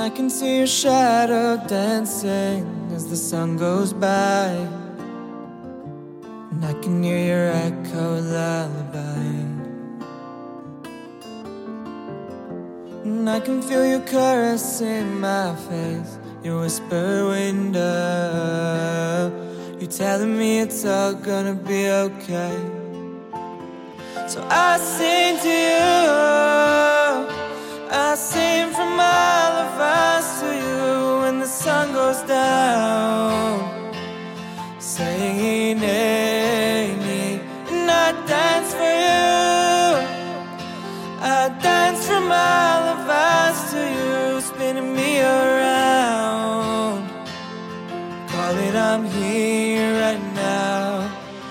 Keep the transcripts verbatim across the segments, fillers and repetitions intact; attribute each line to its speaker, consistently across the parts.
Speaker 1: I can see your shadow dancing as the sun goes by, and I can hear your echo lullaby, and I can feel you caressing my face, your whisper window. You're telling me it's all gonna be okay. So I sing to you, I sing from all of us to you when the sun goes down, singing Amy, and I dance for you, I dance from all of us to you, spinning me around, calling I'm here right now.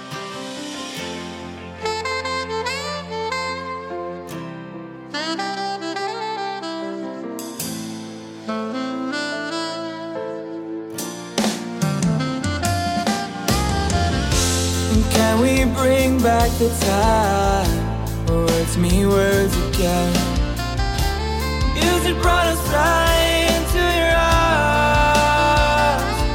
Speaker 1: Can we bring back the time where words mean words again? Music brought us right into your arms,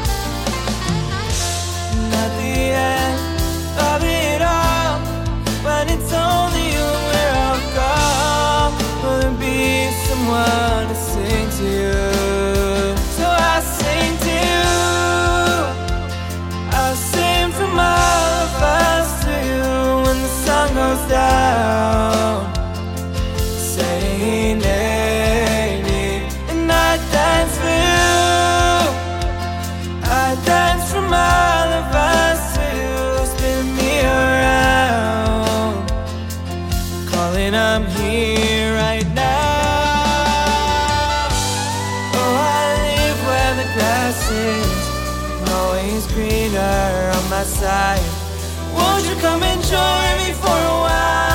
Speaker 1: and at the end of it all, when it's only you and we're all gone, will there be someone to sing to you? So I sing to you, I sing from all goes down, saying Lady, and I dance for you, I dance from all of us to you, spin me around, calling I'm here right now. Oh, I live where the grass is always greener on my side. Won't you come and join me for a while?